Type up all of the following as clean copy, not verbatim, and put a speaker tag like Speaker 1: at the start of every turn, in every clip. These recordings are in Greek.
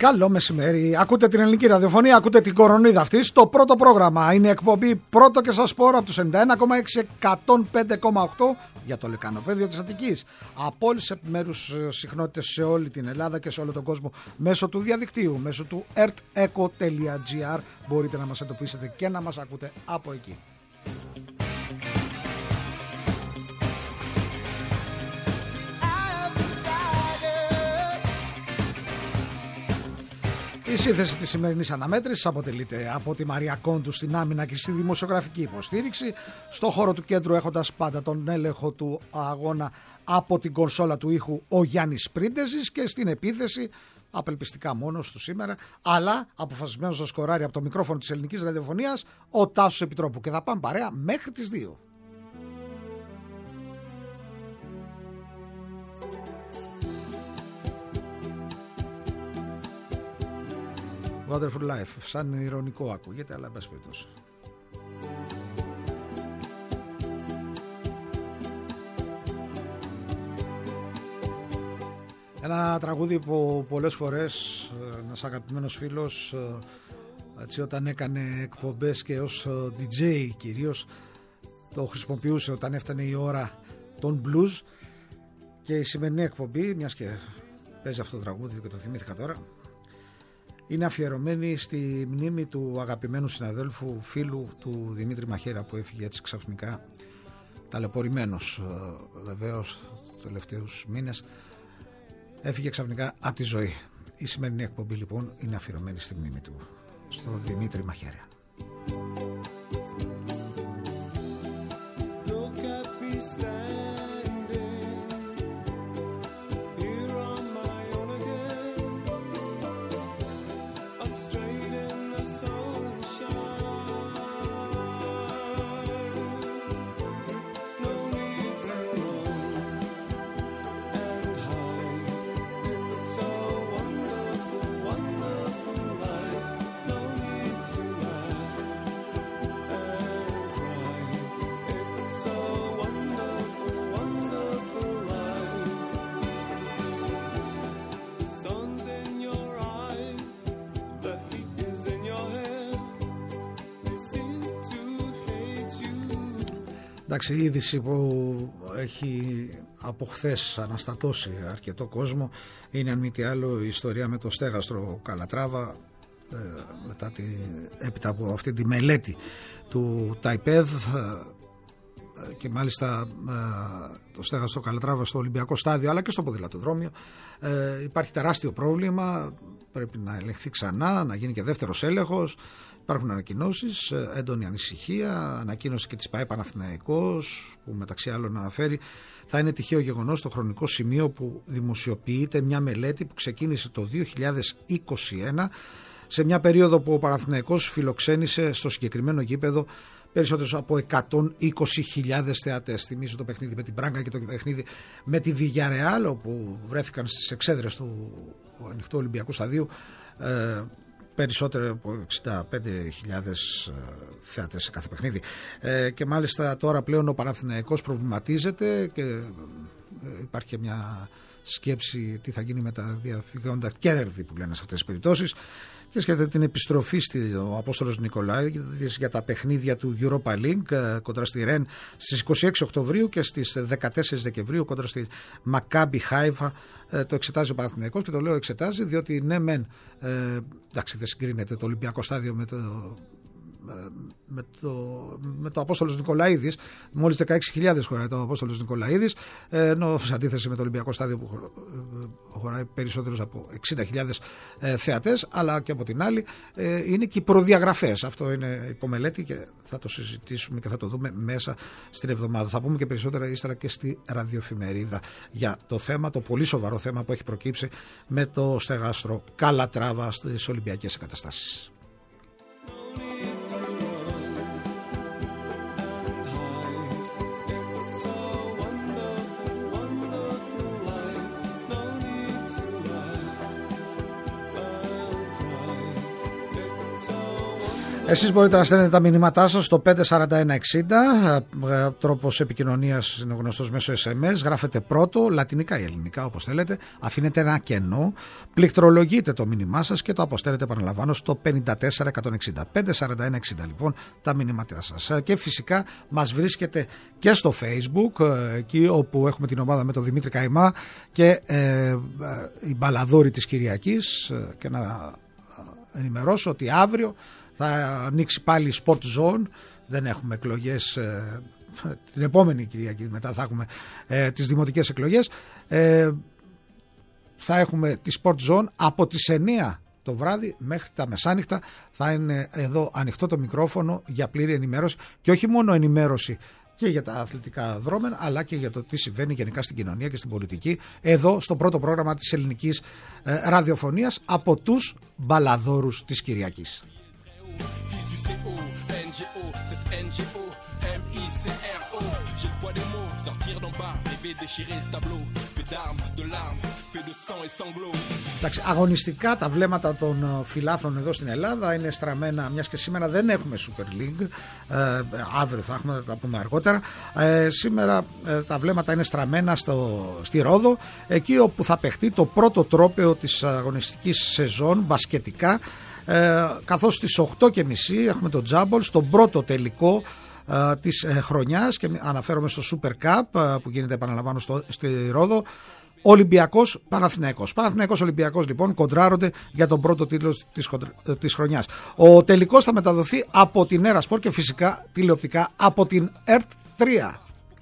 Speaker 1: Καλό μεσημέρι. Ακούτε την ελληνική ραδιοφωνία, ακούτε την κορονίδα αυτή. Στο πρώτο πρόγραμμα είναι η εκπομπή Πρώτο και σας πω από τους 91,6 105,8 για το λεκανοπέδιο της Αττικής. Από όλες τις επιμέρους συχνότητες σε όλη την Ελλάδα και σε όλο τον κόσμο μέσω του διαδικτύου, μέσω του erteco.gr μπορείτε να μας εντοπίσετε και να μας ακούτε από εκεί. Η σύνθεση της σημερινής αναμέτρησης αποτελείται από τη Μαρία Κόντου στην άμυνα και στη δημοσιογραφική υποστήριξη, στο χώρο του κέντρου έχοντας πάντα τον έλεγχο του αγώνα από την κονσόλα του ήχου ο Γιάννης Πρίντεζης και στην επίθεση, απελπιστικά μόνος του σήμερα, αλλά αποφασισμένος να σκοράρει από το μικρόφωνο της ελληνικής ραδιοφωνίας, ο Τάσος Επιτρόπου. Και θα πάμε παρέα μέχρι τις 2. Wonderful Life, σαν ειρωνικό ακούγεται, αλλά εν πάση περιπτώσει. Ένα τραγούδι που πολλές φορές ένας αγαπημένος φίλος, έτσι, όταν έκανε εκπομπές και ως DJ κυρίως, το χρησιμοποιούσε όταν έφτανε η ώρα των blues, και η σημερινή εκπομπή, μιας και παίζει αυτό το τραγούδι και το θυμήθηκα τώρα, είναι αφιερωμένη στη μνήμη του αγαπημένου συναδέλφου, φίλου του Δημήτρη Μαχαίρα, που έφυγε έτσι ξαφνικά, ταλαιπωρημένος βεβαίως τους τελευταίους μήνες, έφυγε ξαφνικά από τη ζωή. Η σημερινή εκπομπή λοιπόν είναι αφιερωμένη στη μνήμη του, στο Δημήτρη Μαχαίρα. Εντάξει, η είδηση που έχει από χθες αναστατώσει αρκετό κόσμο είναι, αν μη τι άλλο, η ιστορία με το στέγαστρο Καλατράβα, έπειτα από αυτή τη μελέτη του ΤΑΙΠΕΔ, και μάλιστα το στέγαστρο Καλατράβα στο Ολυμπιακό Στάδιο αλλά και στο ποδηλατοδρόμιο υπάρχει τεράστιο πρόβλημα, πρέπει να ελεγχθεί ξανά, να γίνει και δεύτερος έλεγχος. Υπάρχουν ανακοινώσεις, έντονη ανησυχία, ανακοίνωση και της ΠΑΕ Παναθηναϊκός, που μεταξύ άλλων αναφέρει θα είναι τυχαίο γεγονός το χρονικό σημείο που δημοσιοποιείται μια μελέτη που ξεκίνησε το 2021, σε μια περίοδο που ο Παναθηναϊκός φιλοξένησε στο συγκεκριμένο γήπεδο περισσότερους από 120.000 θεατές. Θυμίζω το παιχνίδι με την Μπράγκα και το παιχνίδι με τη Villarreal, όπου βρέθηκαν στις εξέδρες του ανοιχτού Ολυμπιακού Σταδίου περισσότερο από 65.000 θεατές σε κάθε παιχνίδι. Και μάλιστα τώρα πλέον ο Παναθηναϊκός προβληματίζεται και υπάρχει και μια σκέψη τι θα γίνει με τα διαφυγόντα κέρδη που λένε σε αυτές τις περιπτώσεις, και σκέφτεται την επιστροφή στο Απόστολος Νικολαίδης για τα παιχνίδια του Europa League κοντρα στη Ρεν στις 26 Οκτωβρίου και στις 14 Δεκεμβρίου κοντρα στη Μακάμπι Χάιφα. Το εξετάζει ο Παναθηναϊκός, και το λέω εξετάζει διότι ναι μεν, εντάξει, δεν συγκρίνεται το Ολυμπιακό Στάδιο με το Απόστολος Νικολαίδης, μόλις 16.000 χωράει το Απόστολος Νικολαίδης, ενώ σε αντίθεση με το Ολυμπιακό Στάδιο που χωράει περισσότερους από 60.000 θεατές, αλλά και από την άλλη είναι και οι προδιαγραφές. Αυτό είναι υπομελέτη και θα το συζητήσουμε και θα το δούμε μέσα στην εβδομάδα. Θα πούμε και περισσότερα ύστερα και στη ραδιοεφημερίδα για το θέμα, το πολύ σοβαρό θέμα που έχει προκύψει με το στεγάστρο Καλατράβα στις Ολυμπιακές εγκαταστάσεις. Εσείς μπορείτε να στέλνετε τα μηνύματά σας στο 54160. Τρόπος επικοινωνίας είναι γνωστός μέσω SMS. Γράφετε πρώτο, λατινικά ή ελληνικά όπως θέλετε. Αφήνετε ένα κενό. Πληκτρολογείτε το μήνυμά σας και το αποστέλετε, επαναλαμβάνω, στο 54160. 54160 λοιπόν τα μηνύματά σας. Και φυσικά μας βρίσκεται και στο Facebook, εκεί όπου έχουμε την ομάδα με τον Δημήτρη Καϊμά και η Μπαλαδούρη της Κυριακής. Και να ενημερώσω ότι αύριο θα ανοίξει πάλι η Sport Zone. Δεν έχουμε εκλογές την επόμενη Κυριακή, μετά θα έχουμε τις δημοτικές εκλογές. Θα έχουμε τη Sport Zone από τις 9 το βράδυ μέχρι τα μεσάνυχτα. Θα είναι εδώ ανοιχτό το μικρόφωνο για πλήρη ενημέρωση, και όχι μόνο ενημέρωση και για τα αθλητικά δρόμενα, αλλά και για το τι συμβαίνει γενικά στην κοινωνία και στην πολιτική, εδώ στο πρώτο πρόγραμμα της ελληνικής ραδιοφωνίας από τους Μπαλαδόρους της Κυριακής. Εντάξει, αγωνιστικά τα βλέμματα των φιλάθλων εδώ στην Ελλάδα είναι στραμμένα, μιας και σήμερα δεν έχουμε Super League, αύριο θα έχουμε, θα τα πούμε αργότερα. Σήμερα τα βλέμματα είναι στραμμένα στη Ρόδο, εκεί όπου θα παιχτεί το πρώτο τρόπαιο της αγωνιστικής σεζόν μπασκετικά, καθώς στις 8.30 έχουμε το Τζάμπολ στον πρώτο τελικό της χρονιάς, και αναφέρομαι στο Super Cup που γίνεται, επαναλαμβάνω, στη Ρόδο. Ολυμπιακός Παναθηναϊκός. Παναθηναϊκός Ολυμπιακός λοιπόν κοντράρονται για τον πρώτο τίτλο της χρονιάς. Ο τελικός θα μεταδοθεί από την Έρα Σπορ και φυσικά τηλεοπτικά από την ΕΡΤ 3.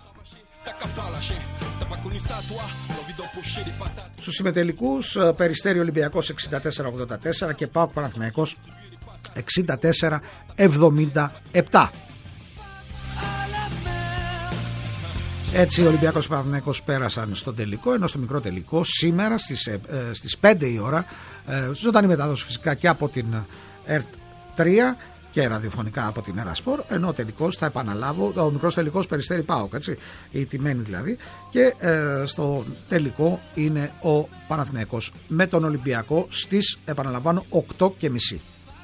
Speaker 1: Στους συμμετελικούς, Περιστέρι Ολυμπιακός 64-84 και ΠΑΟΚ Παναθηναϊκός 64-77. Έτσι ο Ολυμπιακός και ο Παναθηναϊκός πέρασαν στον τελικό, ενώ στο μικρό τελικό σήμερα στις 5 η ώρα, ζωντανή μετάδοση φυσικά και από την ΕΡΤ 3 και ραδιοφωνικά από την Έρα Σπορ, ενώ ο τελικός, θα επαναλάβω, ο μικρός τελικός Περιστέρι ΠΑΟΚ, έτσι, η τιμένη δηλαδή, και στο τελικό είναι ο Παναθηναϊκός με τον Ολυμπιακό στις, επαναλαμβάνω, 8.30.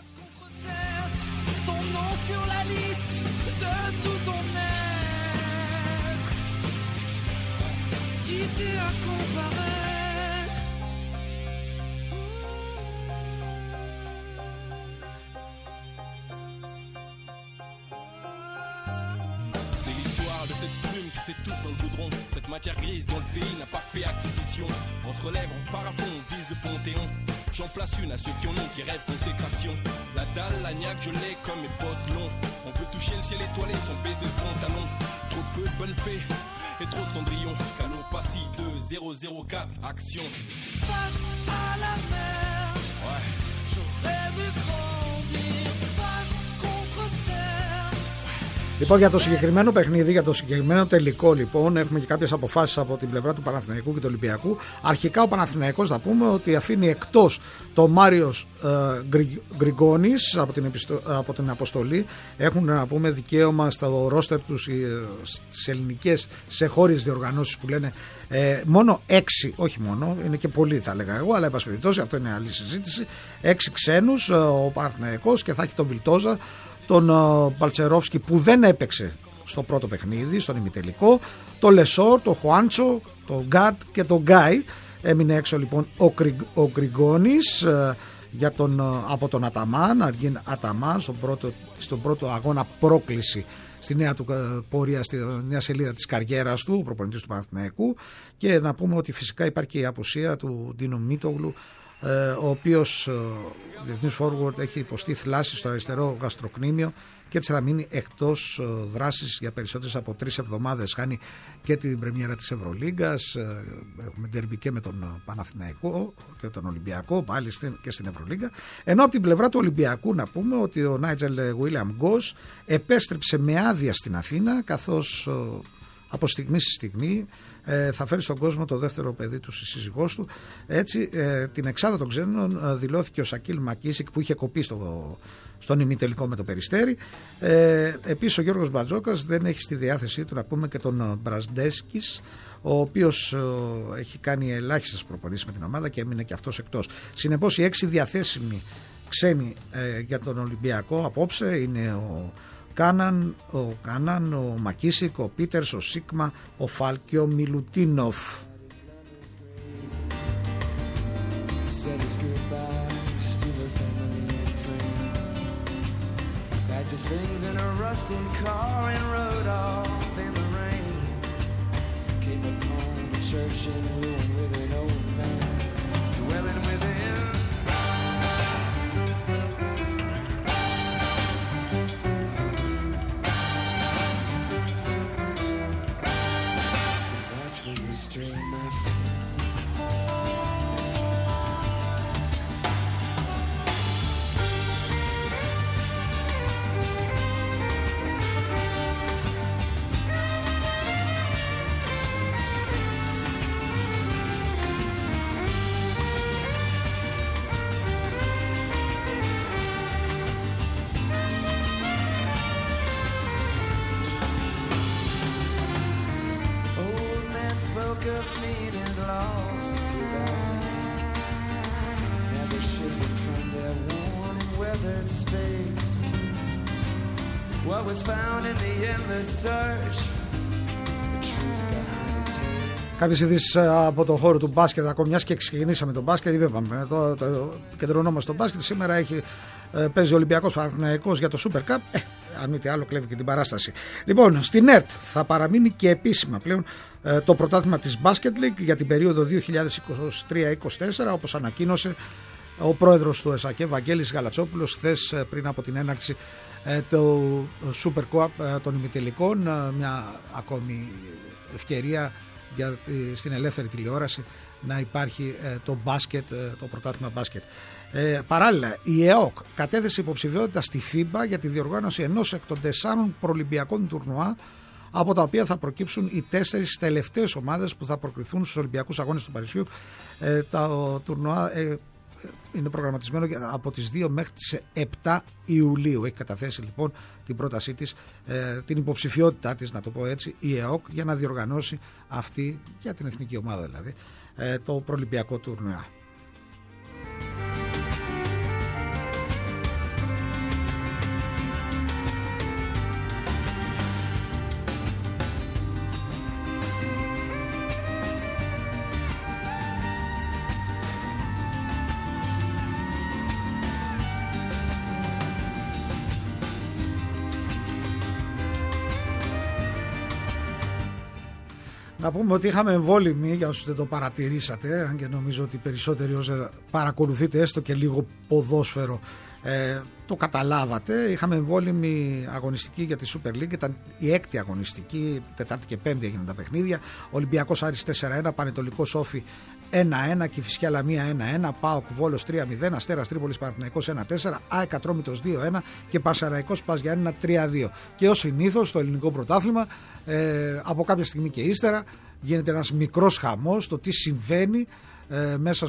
Speaker 2: Matière grise dont le pays n'a pas fait acquisition. On se relève, on part à fond, on vise le Panthéon. J'en place une à ceux qui en ont, qui rêvent consécration. La dalle, la niaque, je l'ai comme mes potes longs. On veut toucher le ciel étoilé sans baiser le pantalon. Trop peu de bonnes fées et trop de cendrillon. Calopassie 2004, action. Face à la mer, ouais. J'aurais vu grandir face contre terre.
Speaker 1: Λοιπόν, για το συγκεκριμένο παιχνίδι, για το συγκεκριμένο τελικό, λοιπόν, έχουμε και κάποιες αποφάσεις από την πλευρά του Παναθηναϊκού και του Ολυμπιακού. Αρχικά ο Παναθηναϊκός, θα πούμε ότι αφήνει εκτός το Μάριος Γκριγκόνης από την αποστολή. Έχουν, να πούμε, δικαίωμα στο ρόστερ τους στις ελληνικές σε χώριες διοργανώσεις που λένε μόνο 6, όχι μόνο, είναι και πολλοί θα έλεγα εγώ, αλλά εν πάση περιπτώσει αυτό είναι άλλη συζήτηση. 6 ξένους ο Παναθηναϊκός, και θα έχει τον Βιλτόζα, τον Παλτσερόφσκι που δεν έπαιξε στο πρώτο παιχνίδι, στον ημιτελικό, τον Λεσόρ, τον Χουάντσο, τον Γκάρτ και τον Γκάι. Έμεινε έξω λοιπόν ο Γκριγκόνης από τον Αταμάν, Αργίν Αταμάν, στον πρώτο αγώνα πρόκληση στη νέα του πορεία, στη νέα σελίδα της καριέρας του, ο προπονητής του Παναθηναϊκού. Και να πούμε ότι φυσικά υπάρχει και η απουσία του Ντίνο Μίτογλου, ο οποίος διεθνής forward έχει υποστεί θλάση στο αριστερό γαστροκνήμιο και έτσι θα μείνει εκτός δράσης για περισσότερες από 3 εβδομάδες. Χάνει και την πρεμιέρα της Ευρωλίγκας, έχουμε ντερμπι και με τον Παναθηναϊκό και τον Ολυμπιακό πάλι και στην Ευρωλίγκα. Ενώ από την πλευρά του Ολυμπιακού να πούμε ότι ο Νάιτζελ Γουίλιαμ Γκος επέστρεψε με άδεια στην Αθήνα, καθώς από στιγμή στη στιγμή θα φέρει στον κόσμο το δεύτερο παιδί του, στη σύζυγός του. Έτσι την εξάδα των ξένων δηλώθηκε ο Σακίλ Μακίσικ, που είχε κοπεί στον ημιτελικό με το Περιστέρι. Επίσης ο Γιώργος Μπατζόκας δεν έχει στη διάθεσή του, να πούμε, και τον Μπρασντέσκης, ο οποίος έχει κάνει ελάχιστες προπονήσεις με την ομάδα και έμεινε και αυτός εκτός. Συνεπώς οι 6 διαθέσιμοι ξένοι για τον Ολυμπιακό απόψε είναι ο Κάναν, ο Μακίσικ, ο Πίτερς, ο Σίγμα, ο Φάλ και ο Μιλουτίνοφ.
Speaker 3: Things in a rusty car and rode off in the rain. Came upon a church in ruin with an old man dwelling within. So watch where you stray, my friend. Of meaning lost without me. Never shifted from their worn and weathered space. What was found in the endless search, the truth behind the tale.
Speaker 1: Κάποιες ειδήσεις από τον χώρο του μπάσκετ, ακόμη μιας και ξεκινήσαμε τον μπάσκετ, είπαμε, το κεντρωνόμαστε στο μπάσκετ. Σήμερα παίζει ο Ολυμπιακός Παναθηναϊκός για το Super Cup. Αν μη τι άλλο, κλέβει και την παράσταση. Λοιπόν, στην ΕΡΤ θα παραμείνει και επίσημα πλέον το πρωτάθλημα της Basket League για την περίοδο 2023-2024, όπως ανακοίνωσε ο πρόεδρος του ΕΣΑΚΕ, Βαγγέλης Γαλατσόπουλος, χθες πριν από την έναρξη του Super Cup των ημιτελικών. Μια ακόμη ευκαιρία στην ελεύθερη τηλεόραση να υπάρχει το μπάσκετ, το πρωτάθλημα μπάσκετ. Παράλληλα, η ΕΟΚ κατέθεσε υποψηφιότητα στη FIBA για τη διοργάνωση ενός εκ των 4 προολυμπιακών τουρνουά, από τα οποία θα προκύψουν οι 4 τελευταίες ομάδες που θα προκριθούν στους Ολυμπιακούς Αγώνες του Παρισιού. Το τουρνουά είναι προγραμματισμένο από τις 2 μέχρι τις 7 Ιουλίου. Έχει καταθέσει λοιπόν την πρότασή της, την υποψηφιότητά της, να το πω έτσι, η ΕΟΚ, για να διοργανώσει αυτή, για την εθνική ομάδα δηλαδή, το προολυμπιακό τουρνουά. Να πούμε ότι είχαμε εμβόλυμη, για όσους δεν το παρατηρήσατε, αν και νομίζω ότι περισσότεροι όσοι παρακολουθείτε έστω και λίγο ποδόσφαιρο το καταλάβατε. Είχαμε εμβόλυμη αγωνιστική για τη Super League, ήταν η 6η αγωνιστική, Τετάρτη και Πέμπτη έγιναν τα παιχνίδια. Ολυμπιακός Άρης 4-1, Πανετολικός Όφη 1-1, Κηφισιά Λαμία 1-1, ΠΑΟΚ Βόλος 3-0, Αστέρας Τρίπολης Παναθηναϊκός 1-4, ΑΕΚ Ατρόμητος 2-1 και Πανσεραϊκός Πας Γιάννηνα 3-2. Και ως συνήθως στο ελληνικό πρωτάθλημα, από κάποια στιγμή και ύστερα, γίνεται ένας μικρός χαμός το τι συμβαίνει μέσα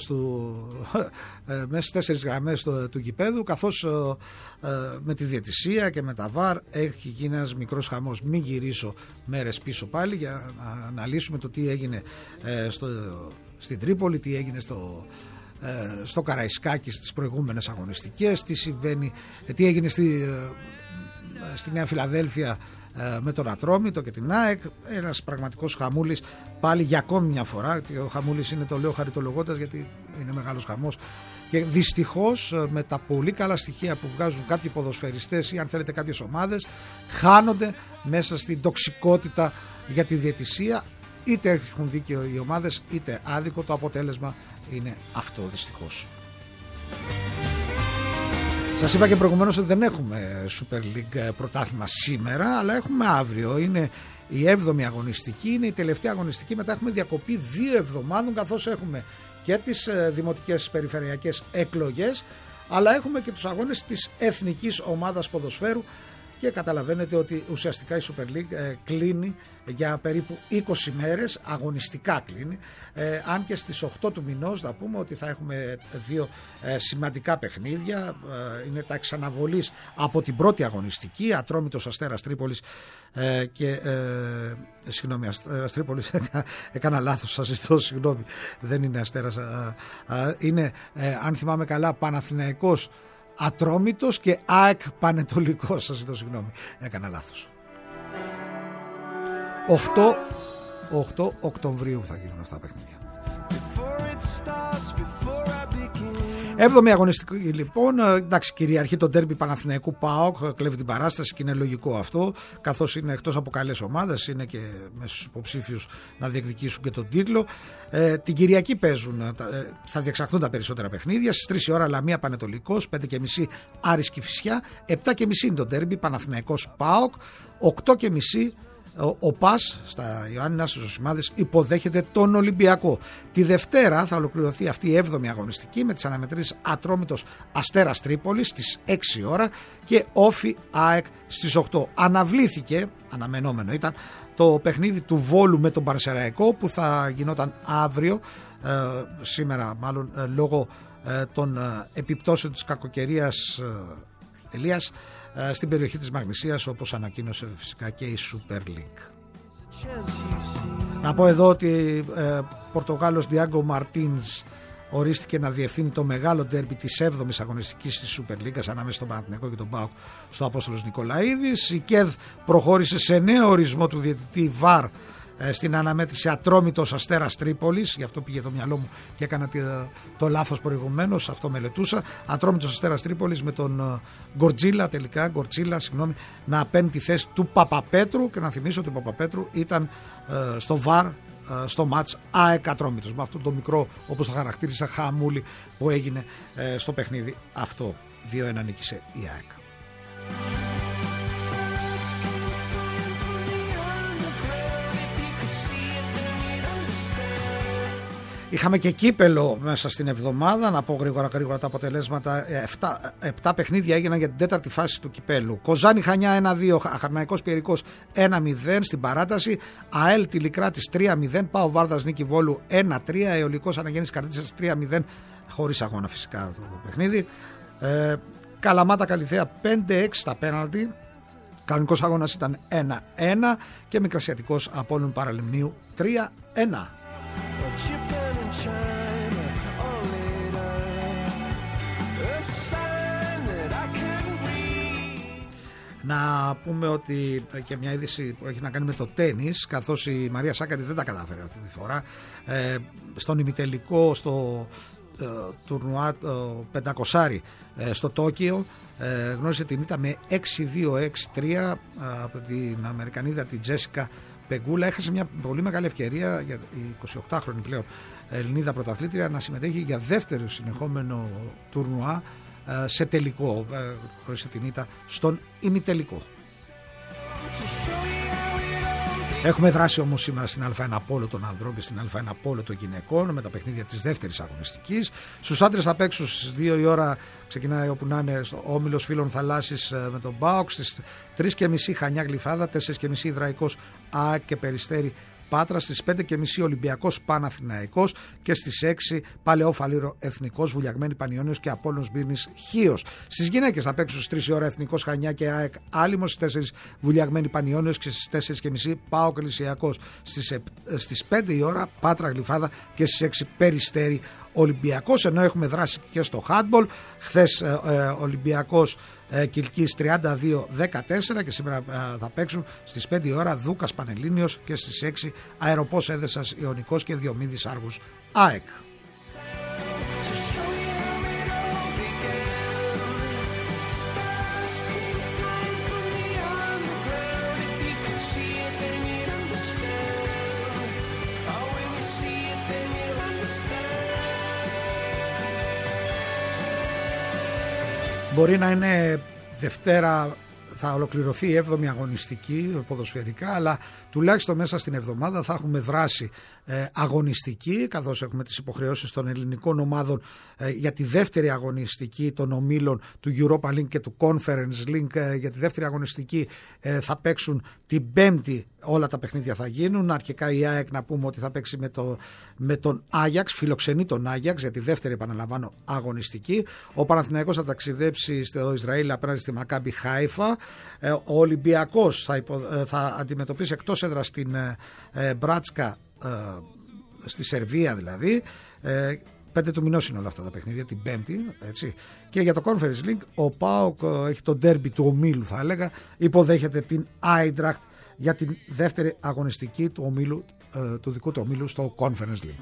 Speaker 1: στις 4 γραμμές του γηπέδου, καθώς με τη διαιτησία και με τα VAR έχει γίνει ένας μικρός χαμός. Μην γυρίσω μέρες πίσω πάλι για να αναλύσουμε το τι έγινε στην Τρίπολη, τι έγινε στο Καραϊσκάκη στις προηγούμενες αγωνιστικές, τι έγινε στη Νέα Φιλαδέλφια με τον Ατρόμητο και την ΑΕΚ. Ένας πραγματικός χαμούλης πάλι για ακόμη μια φορά. Ο χαμούλης είναι, το λέω χαριτολογώντας, γιατί είναι μεγάλος χαμός, και δυστυχώς με τα πολύ καλά στοιχεία που βγάζουν κάποιοι ποδοσφαιριστές ή αν θέλετε κάποιες ομάδες, χάνονται μέσα στην τοξικότητα για τη διαιτησία. Είτε έχουν δίκιο οι ομάδες είτε άδικο, το αποτέλεσμα είναι αυτό, δυστυχώς. Σας είπα και προηγουμένως ότι δεν έχουμε Super League πρωτάθλημα σήμερα, αλλά έχουμε αύριο. Είναι η 7η αγωνιστική, είναι η τελευταία αγωνιστική, μετά έχουμε διακοπή 2 εβδομάδων, καθώς έχουμε και τις δημοτικές περιφερειακές εκλογές, αλλά έχουμε και τους αγώνες της εθνικής ομάδας ποδοσφαίρου. Και καταλαβαίνετε ότι ουσιαστικά η Super League κλείνει για περίπου 20 μέρες, αγωνιστικά κλείνει, αν και στις 8 του μηνός θα πούμε ότι θα έχουμε 2 σημαντικά παιχνίδια. Είναι τα εξαναβολής από την πρώτη αγωνιστική, Ατρόμητος Αστέρας Τρίπολης και συγγνώμη, Αστέρας Τρίπολης, έκανα λάθος, σας ζητώ συγγνώμη, δεν είναι Αστέρας, είναι αν θυμάμαι καλά Παναθηναϊκός Ατρόμητος και ΑΕΚ Πανετολικός. Σας ζητώ συγγνώμη, έκανα λάθος. 8 Οκτωβρίου θα γίνουν αυτά τα παιχνίδια. 7η αγωνιστική λοιπόν, εντάξει, κυριαρχεί το ντέρμπι Παναθηναϊκού ΠΑΟΚ, κλέβει την παράσταση και είναι λογικό αυτό, καθώς είναι εκτός από καλές ομάδες, είναι και μέσα στους υποψήφιους να διεκδικήσουν και τον τίτλο. Την Κυριακή παίζουν, θα διεξαχθούν τα περισσότερα παιχνίδια, στις 3 η ώρα Λαμία Πανετολικός, 5:30 Άρης Κηφισιά, 7:30 είναι το ντέρμπι Παναθηναϊκός ΠΑΟΚ, 8:30 ο ΠΑΣ στα Ιωάννινα στους Ζωσιμάδες υποδέχεται τον Ολυμπιακό. Τη Δευτέρα θα ολοκληρωθεί αυτή η 7η αγωνιστική με τις αναμετρήσεις Ατρόμητος Αστέρας Τρίπολης στις 6 ώρα και Όφι ΑΕΚ στις 8. Αναβλήθηκε, αναμενόμενο ήταν, το παιχνίδι του Βόλου με τον Παρσεραϊκό που θα γινόταν αύριο, σήμερα μάλλον λόγω των επιπτώσεων της κακοκαιρίας Ελίας στην περιοχή της Μαγνησίας, όπως ανακοίνωσε φυσικά και η Super League. Να πω εδώ ότι Πορτογάλος Διάγκο Μαρτίνς ορίστηκε να διευθύνει το μεγάλο ντέρμπι της 7ης αγωνιστικής της Super League ανάμεσα στον Παναθηναϊκό και τον ΠΑΟΚ στο Απόστολος Νικολαίδης. Η ΚΕΔ προχώρησε σε νέο ορισμό του διαιτητή ΒΑΡ στην αναμέτρηση Ατρόμητος Αστέρας Τρίπολης, γι' αυτό πήγε το μυαλό μου και έκανα το λάθος προηγουμένως, αυτό μελετούσα. Ατρόμητος Αστέρας Τρίπολης με τον Γκορτζίλα, να παίρνει τη θέση του Παπαπέτρου, και να θυμίσω ότι ο Παπαπέτρου ήταν στο ΒΑΡ στο μάτς ΑΕΚ Ατρόμητος, με αυτό το μικρό, όπως το χαρακτήρισα, χαμούλι που έγινε στο παιχνίδι αυτό. 2-1 νίκησε η ΑΕΚ. Είχαμε και κύπελο μέσα στην εβδομάδα. Να πω γρήγορα τα αποτελέσματα. 7 παιχνίδια έγιναν για την τέταρτη φάση του κυπέλου. Κοζάνη Χανιά 1-2, Χαρναϊκός Πιερικός 1-0 στην παράταση. ΑΕΛ Τιλικράτης 3-0, ΠΑΟ Βάρδας Νίκη Βόλου 1-3, Αιωλικός Αναγέννης Καρδίτσας 3-0, χωρίς αγώνα φυσικά το παιχνίδι. Καλαμάτα Καλιθέα 5-6 στα πέναλτι. Κανονικός αγώνας ήταν 1-1 και Μικρασιατικός Απόλλων Παραλιμνίου 3-1. Να πούμε ότι και μια είδηση που έχει να κάνει με το τένις, καθώς η Μαρία Σάκαρη δεν τα κατάφερε αυτή τη φορά στον ημιτελικό στο τουρνουά 500 στο Τόκιο, γνώρισε την ήττα με 6-2-6-3 από την Αμερικανίδα την Τζέσικα Πεγκούλα. Έχασε μια πολύ μεγάλη ευκαιρία για η 28χρονη πλέον Ελληνίδα πρωταθλήτρια να συμμετέχει για δεύτερο συνεχόμενο τουρνουά σε τελικό, χωρίς την ήττα στον ημιτελικό. Έχουμε δράσει όμως σήμερα στην Α1 Πόλο των ανδρών και στην Α1 Πόλο των γυναικών με τα παιχνίδια της δεύτερης αγωνιστικής. Στους άντρες θα παίξουν στις 2 η ώρα, ξεκινάει όπου να είναι, ο Όμιλος Φίλων Θαλάσσης με τον ΠΑΟΚ, στις 3:30 Χανιά Γλυφάδα, 4:30 Ιδραϊκός ΑΕΚ και Περιστέρι Πάτρα, στις 5:30 Ολυμπιακός Παναθηναϊκός και στις 6 Παλαιό Φαλήρο Εθνικός Βουλιαγμένη Πανιώνιος και Απόλλωνος Μπύρνης Χίος. Στις γυναίκες θα παίξουν στις 3 η ώρα Εθνικός Χανιά και ΑΕΚ Άλυμος, στις 4 Βουλιαγμένη Πανιώνιος και στις 4:30 ΠΑΟΚ Ελυσιακός, στις 5 η ώρα Πάτρα Γλυφάδα και στις 6 Περιστέρι Ολυμπιακός, ενώ έχουμε δράσει και στο handball. Χθες Ολυμπιακός Κιλκής 32-14 και σήμερα θα παίξουν στις 5 η ώρα Δούκας Πανελλήνιος και στις 6 Αεροπός Έδεσας Ιωνικός και Διομήδης Άργους ΑΕΚ. Μπορεί να είναι Δευτέρα, θα ολοκληρωθεί η 7η αγωνιστική ποδοσφαιρικά, αλλά τουλάχιστον μέσα στην εβδομάδα θα έχουμε δράση αγωνιστική, καθώς έχουμε τις υποχρεώσεις των ελληνικών ομάδων για τη δεύτερη αγωνιστική των ομίλων του Europa League και του Conference League. Για τη δεύτερη αγωνιστική θα παίξουν την Πέμπτη, όλα τα παιχνίδια θα γίνουν. Αρχικά η ΑΕΚ, να πούμε ότι θα παίξει με τον Άγιαξ, φιλοξενεί τον Άγιαξ για τη δεύτερη, επαναλαμβάνω, αγωνιστική. Ο Παναθηναϊκός θα ταξιδέψει στο Ισραήλ απέναντι στη Μακάμπι Χάιφα. Ο Ολυμπιακός θα αντιμετωπίσει εκτός έδρας την Μπράτσκα, στη Σερβία δηλαδή. 5 του μηνός είναι όλα αυτά τα παιχνίδια, την Πέμπτη. Έτσι. Και για το Conference League, ο ΠΑΟΚ έχει το ντέρμπι του ομίλου, θα έλεγα. Υποδέχεται την Άιντραχτ για την δεύτερη αγωνιστική του ομίλου, του δικού του ομίλου στο Conference League.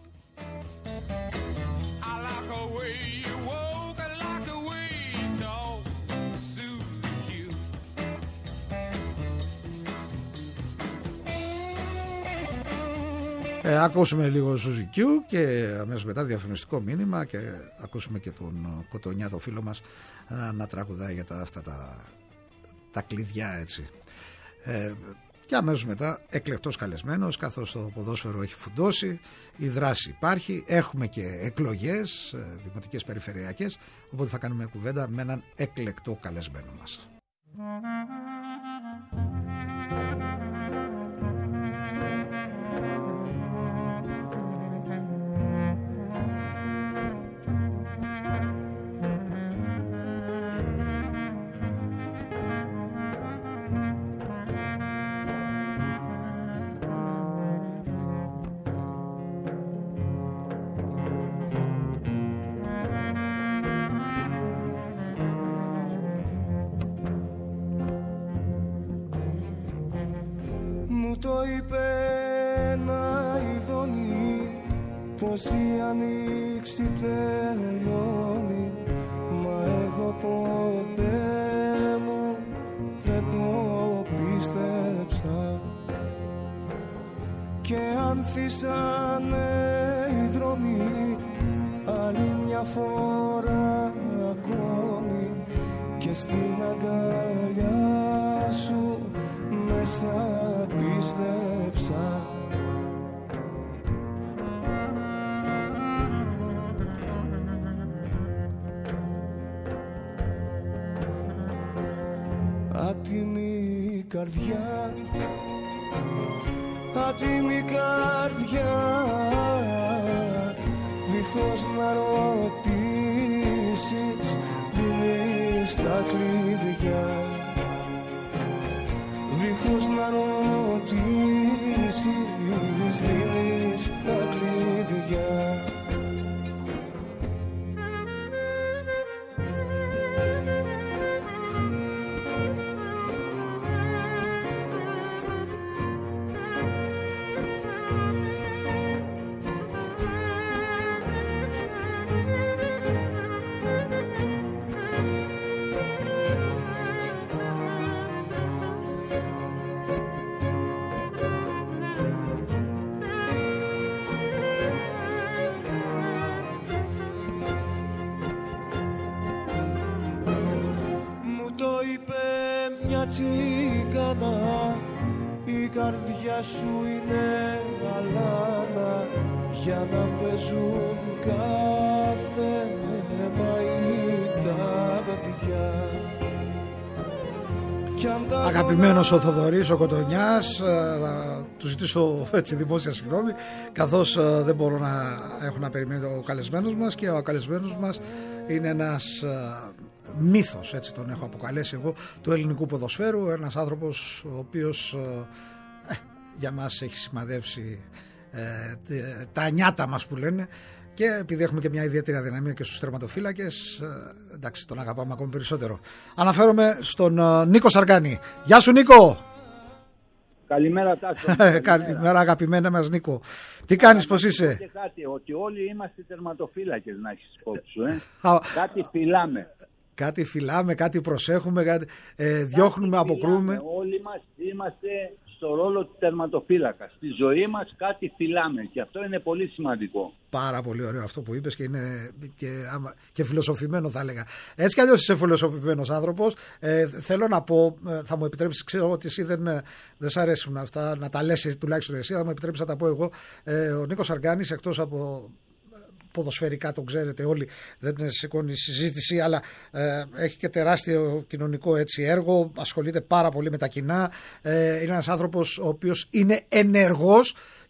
Speaker 1: Ακούσουμε λίγο Suzy Q και αμέσως μετά διαφημιστικό μήνυμα και ακούσουμε και τον Κοτονιά, το φίλο μας, να τραγουδάει για αυτά τα κλειδιά, έτσι. Και αμέσως μετά εκλεκτός καλεσμένος, καθώς το ποδόσφαιρο έχει φουντώσει, η δράση υπάρχει, έχουμε και εκλογές δημοτικές, περιφερειακές, οπότε θα κάνουμε κουβέντα με έναν εκλεκτό καλεσμένο μας.
Speaker 3: Το είπε ένα ειδώνει πως η ανοίξη τελειώνει, μα εγώ ποτέ μου δεν το πίστεψα. Και ανθίσανε οι δρόμοι άλλη μια φορά ακόμη, και στην αγκαλιά σου μέσα πίστεψα. Άτιμη καρδιά, άτιμη καρδιά, δίχως να ρωτήσεις δίνεις τα κλειδιά. Δίχως να ρωτήσεις δίνεις τα κλειδιά. Τσίκανα, η καρδιά σου είναι αλάνα, για να παίζουν κάθε μαΐ τα παιδιά.
Speaker 1: Αγαπημένος ο Θοδωρής ο Κοτονιάς, να του ζητήσω έτσι δημόσια συγγνώμη, καθώς δεν μπορώ να έχω να περιμένω ο καλεσμένος μας, και ο καλεσμένος μας είναι ένας μύθος, έτσι τον έχω αποκαλέσει εγώ, του ελληνικού ποδοσφαίρου, ένας άνθρωπος ο οποίος για μας έχει σημαδεύσει τα νιάτα μας που λένε, και επειδή έχουμε και μια ιδιαίτερη αδυναμία και στους τερματοφύλακες, εντάξει, τον αγαπάμε ακόμη περισσότερο. Αναφέρομαι στον Νίκο Σαργκάνη. Γεια σου Νίκο!
Speaker 4: Καλημέρα Τάσο.
Speaker 1: Καλημέρα αγαπημένα μας Νίκο. Τι κάνεις, πώς είσαι?
Speaker 4: Και κάτι, ότι όλοι είμαστε τερματοφύλακες, να έχεις υπόψη σου. Κάτι φυλάμε.
Speaker 1: Κάτι φυλάμε, κάτι προσέχουμε, κάτι, διώχνουμε, αποκρούμε.
Speaker 4: Όλοι μας είμαστε στο ρόλο του τερματοφύλακα. Στη ζωή μας κάτι φυλάμε, και αυτό είναι πολύ σημαντικό.
Speaker 1: Πάρα πολύ ωραίο αυτό που είπες, και είναι και φιλοσοφημένο, θα έλεγα. Έτσι κι αλλιώς είσαι φιλοσοφημένος άνθρωπος. Θέλω να πω, θα μου επιτρέψεις, ξέρω ότι εσύ δεν σ' αρέσουν αυτά να τα λες τουλάχιστον εσύ, θα μου επιτρέψεις να τα πω εγώ. Ο Νίκος Σαργκάνης, εκτός από ποδοσφαιρικά, τον ξέρετε όλοι, δεν σηκώνει συζήτηση, αλλά έχει και τεράστιο κοινωνικό έτσι έργο, ασχολείται πάρα πολύ με τα κοινά, είναι ένας άνθρωπος ο οποίος είναι ενεργός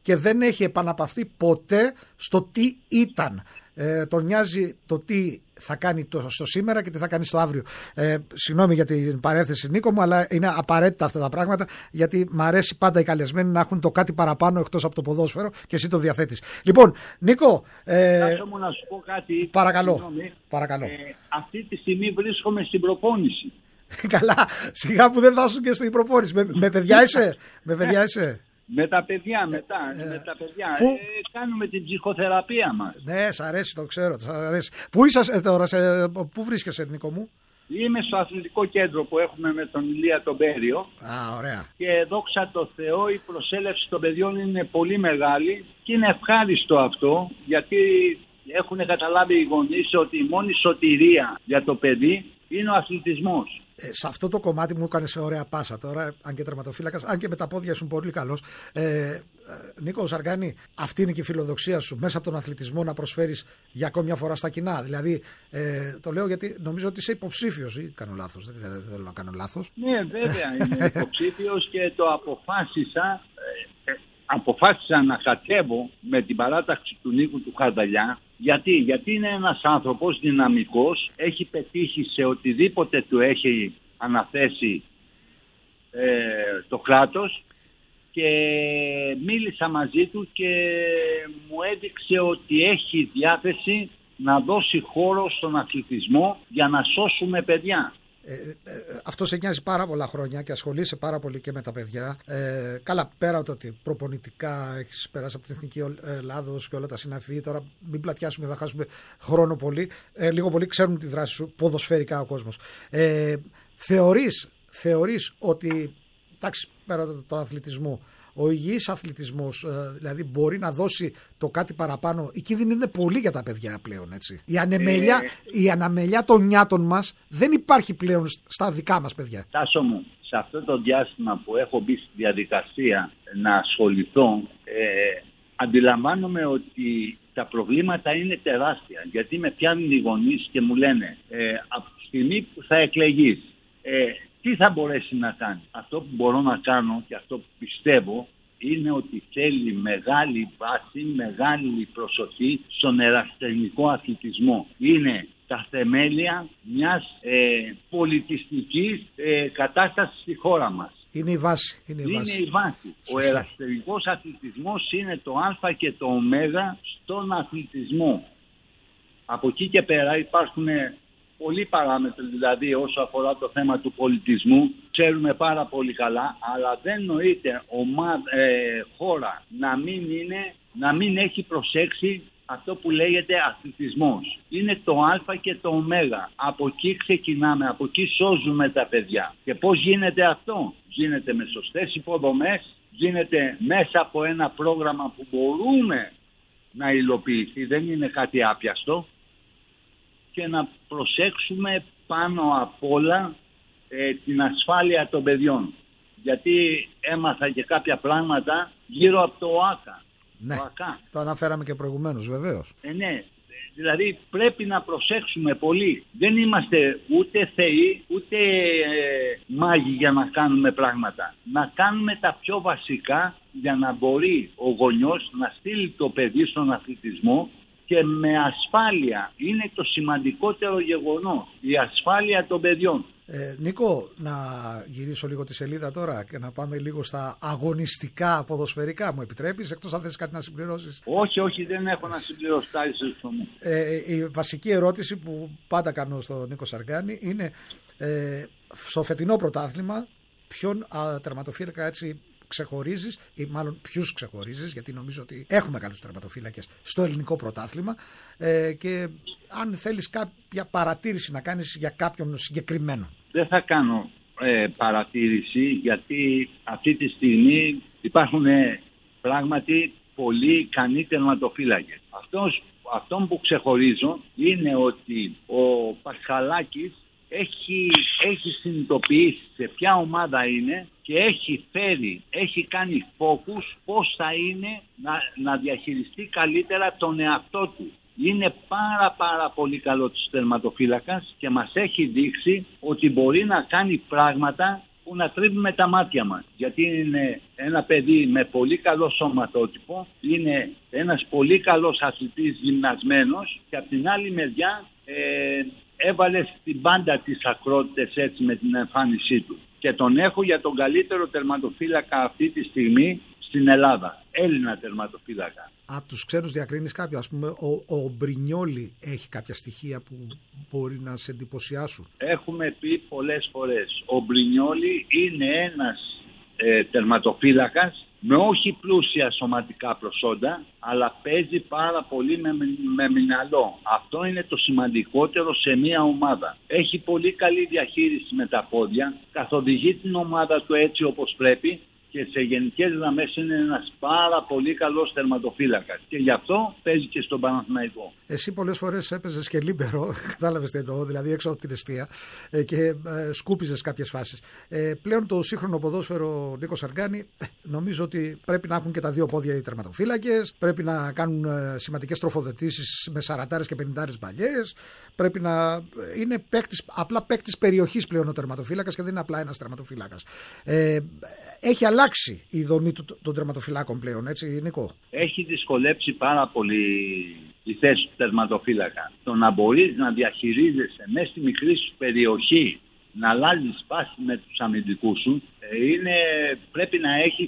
Speaker 1: και δεν έχει επαναπαυθεί ποτέ στο τι ήταν. Τον νοιάζει το τι θα κάνει στο σήμερα και τι θα κάνει στο αύριο. Συγγνώμη για την παρένθεση, Νίκο μου, αλλά είναι απαραίτητα αυτά τα πράγματα, γιατί μ' αρέσει πάντα οι καλεσμένοι να έχουν το κάτι παραπάνω εκτός από το ποδόσφαιρο και εσύ το διαθέτεις. Λοιπόν, Νίκο.
Speaker 4: Κάτσε μου να σου πω κάτι.
Speaker 1: Παρακαλώ.
Speaker 4: Αυτή τη στιγμή βρίσκομαι στην προπόνηση.
Speaker 1: Καλά, σιγά που δεν θα σου και στην προπόνηση. Με παιδιά είσαι.
Speaker 4: Με τα παιδιά μετά. Με τα παιδιά. Κάνουμε την ψυχοθεραπεία μας.
Speaker 1: Ναι, σ' αρέσει, το ξέρω. Σ' αρέσει. Πού είσαι τώρα, πού βρίσκεσαι, Νίκο μου?
Speaker 4: Είμαι στο αθλητικό κέντρο που έχουμε με τον Ηλία τον Πέριο.
Speaker 1: Α, ωραία.
Speaker 4: Και δόξα τω Θεώ η προσέλευση των παιδιών είναι πολύ μεγάλη και είναι ευχάριστο αυτό, γιατί έχουν καταλάβει οι γονείς ότι η μόνη σωτηρία για το παιδί είναι ο αθλητισμός.
Speaker 1: Σε αυτό το κομμάτι μου έκανε ωραία πάσα τώρα, αν και τερματοφύλακας, αν και με τα πόδια σου πολύ καλός. Νίκο Ζαργάνη, αυτή είναι και η φιλοδοξία σου, μέσα από τον αθλητισμό να προσφέρεις για ακόμη μια φορά στα κοινά. Δηλαδή, το λέω γιατί νομίζω ότι είσαι υποψήφιος, ή κάνω λάθος? Δεν θέλω να κάνω λάθος.
Speaker 4: Ναι, βέβαια είμαι υποψήφιος και το αποφάσισα. Αποφάσισα να κατέβω με την παράταξη του Νίκου του Χαρδαλιά. Γιατί είναι ένας άνθρωπος δυναμικός, έχει πετύχει σε οτιδήποτε του έχει αναθέσει το κράτος, και μίλησα μαζί του και μου έδειξε ότι έχει διάθεση να δώσει χώρο στον αθλητισμό για να σώσουμε παιδιά.
Speaker 1: Αυτό σε νοιάζει πάρα πολλά χρόνια και ασχολείσαι πάρα πολύ και με τα παιδιά. Καλά, πέρα από το ότι προπονητικά έχεις περάσει από την Εθνική Ελλάδος και όλα τα συναφή, τώρα μην πλατιάσουμε, θα χάσουμε χρόνο πολύ. Λίγο πολύ ξέρουν τη δράση σου ποδοσφαιρικά ο κόσμος. Θεωρείς ότι, εντάξει, πέρα από τον αθλητισμό, ο υγιής αθλητισμός δηλαδή μπορεί να δώσει το κάτι παραπάνω? Η κίνδυνη είναι πολύ για τα παιδιά πλέον, έτσι. Η αναμελιά των νιάτων μας δεν υπάρχει πλέον στα δικά μας παιδιά.
Speaker 4: Τάσο μου, σε αυτό το διάστημα που έχω μπει στη διαδικασία να ασχοληθώ, αντιλαμβάνομαι ότι τα προβλήματα είναι τεράστια. Γιατί με πιάνουν οι γονείς και μου λένε από τη στιγμή που θα εκλεγείς, τι θα μπορέσει να κάνει? Αυτό που μπορώ να κάνω και αυτό που πιστεύω είναι ότι θέλει μεγάλη βάση, μεγάλη προσοχή στον ερασιτεχνικό αθλητισμό. Είναι τα θεμέλια μιας πολιτιστικής κατάστασης στη χώρα μας.
Speaker 1: Είναι η βάση.
Speaker 4: Η βάση. Ο ερασιτεχνικός αθλητισμός είναι το α και το ω στον αθλητισμό. Από εκεί και πέρα υπάρχουν πολλοί παράμετροι, δηλαδή όσο αφορά το θέμα του πολιτισμού, ξέρουμε πάρα πολύ καλά, αλλά δεν νοείται χώρα να μην έχει προσέξει αυτό που λέγεται αθλητισμός. Είναι το α και το ω. Από εκεί ξεκινάμε, από εκεί σώζουμε τα παιδιά. Και πώς γίνεται αυτό? Γίνεται με σωστές υποδομές, γίνεται μέσα από ένα πρόγραμμα που μπορούμε να υλοποιηθεί, δεν είναι κάτι άπιαστο, και να προσέξουμε πάνω απ' όλα την ασφάλεια των παιδιών. Γιατί έμαθα και κάποια πράγματα γύρω από το ΟΑΚΑ.
Speaker 1: Ναι, το αναφέραμε και προηγουμένως, βεβαίως.
Speaker 4: Ναι, δηλαδή πρέπει να προσέξουμε πολύ. Δεν είμαστε ούτε θεοί, ούτε μάγοι για να κάνουμε πράγματα. Να κάνουμε τα πιο βασικά για να μπορεί ο γονιός να στείλει το παιδί στον αθλητισμό και με ασφάλεια. Είναι το σημαντικότερο γεγονός, η ασφάλεια των παιδιών.
Speaker 1: Νίκο, να γυρίσω λίγο τη σελίδα τώρα και να πάμε λίγο στα αγωνιστικά ποδοσφαιρικά. Μου επιτρέπεις, εκτός αν θες κάτι να συμπληρώσεις?
Speaker 4: Όχι, δεν έχω να συμπληρώσω.
Speaker 1: Η βασική ερώτηση που πάντα κάνω στον Νίκο Ζαργάνη είναι στο φετινό πρωτάθλημα ποιον τερματοφύλακα έτσι ξεχωρίζεις, ή μάλλον ποιους ξεχωρίζεις, γιατί νομίζω ότι έχουμε καλούς τερματοφύλακες στο ελληνικό πρωτάθλημα, και αν θέλεις κάποια παρατήρηση να κάνεις για κάποιον συγκεκριμένο.
Speaker 4: Δεν θα κάνω παρατήρηση, γιατί αυτή τη στιγμή υπάρχουν πράγματι πολύ ικανοί τερματοφύλακες. Αυτόν που ξεχωρίζω είναι ότι ο Πασχαλάκης έχει συνειδητοποιήσει σε ποια ομάδα είναι και έχει κάνει focus πώς θα είναι να διαχειριστεί καλύτερα τον εαυτό του. Είναι πάρα πολύ καλό της τερματοφύλακας και μας έχει δείξει ότι μπορεί να κάνει πράγματα που να τρίβουμε τα μάτια μας. Γιατί είναι ένα παιδί με πολύ καλό σωματότυπο, είναι ένας πολύ καλός αθλητής γυμνασμένος και από την άλλη μεριά έβαλε στην πάντα τις ακρότητες έτσι με την εμφάνισή του. Και τον έχω για τον καλύτερο τερματοφύλακα αυτή τη στιγμή στην Ελλάδα. Έλληνα τερματοφύλακα.
Speaker 1: Από τους ξένους διακρίνεις κάποιο, ας πούμε, ο Μπρινιόλι έχει κάποια στοιχεία που μπορεί να σε εντυπωσιάσουν?
Speaker 4: Έχουμε πει πολλές φορές, ο Μπρινιόλι είναι ένας τερματοφύλακας με όχι πλούσια σωματικά προσόντα, αλλά παίζει πάρα πολύ με μυαλό. Αυτό είναι το σημαντικότερο σε μια ομάδα. Έχει πολύ καλή διαχείριση με τα πόδια, καθοδηγεί την ομάδα του έτσι όπως πρέπει και σε γενικές γραμμές είναι ένας πάρα πολύ καλός τερματοφύλακας. Και γι' αυτό παίζει και στον Παναθηναϊκό.
Speaker 1: Εσύ πολλές φορές έπαιζες και λίμπερο, κατάλαβες τι εννοώ, δηλαδή έξω από την εστία και σκούπιζες κάποιες φάσεις. Πλέον το σύγχρονο ποδόσφαιρο, Νίκο Σαργκάνη, νομίζω ότι πρέπει να έχουν και τα δύο πόδια οι τερματοφύλακες, πρέπει να κάνουν σημαντικές τροφοδοτήσεις με 40 και 50 μπαλιές, πρέπει να είναι απλά παίκτης περιοχής πλέον ο τερματοφύλακας και δεν είναι απλά ένας τερματοφύλακας. Έχει αλλάξει η δομή των τερματοφυλάκων πλέον, έτσι Νίκο?
Speaker 4: Έχει δυσκολέψει πάρα πολύ η θέση του τερματοφύλακα. Το να μπορείς να διαχειρίζεσαι μέσα στη μικρή σου περιοχή, να αλλάζεις πάση με τους αμυντικούς σου, πρέπει να έχεις